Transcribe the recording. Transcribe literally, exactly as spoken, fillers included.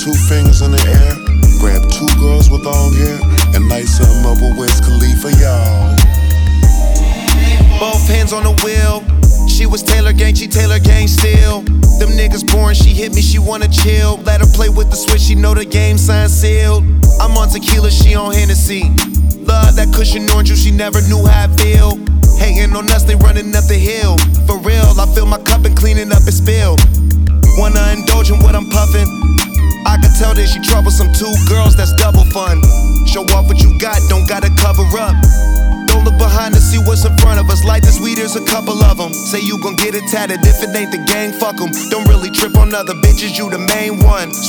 two fingers in the air, grab two girls with long hair, and light something up with Wiz Khalifa, y'all. Both hands on the wheel. She was Taylor gang, she Taylor gang still. Them niggas boring, she hit me, she wanna chill. Let her play with the switch, she know the game sign sealed. I'm on tequila, she on Hennessy. Love that cushion orange juice, she never knew how I feel. Hating on us, they running up the hill. For real, I fill my cup and cleaning up and spill. Wanna indulge in what I'm puffing. I can tell that she troublesome. Two girls, that's double fun. Show off what you got, don't gotta cover up. Don't look behind to see what's in front of us. Light this weed, there's a couple of them. Say you gon' get it tatted, if it ain't the gang, fuck 'em. Don't really trip on other bitches, you the main one.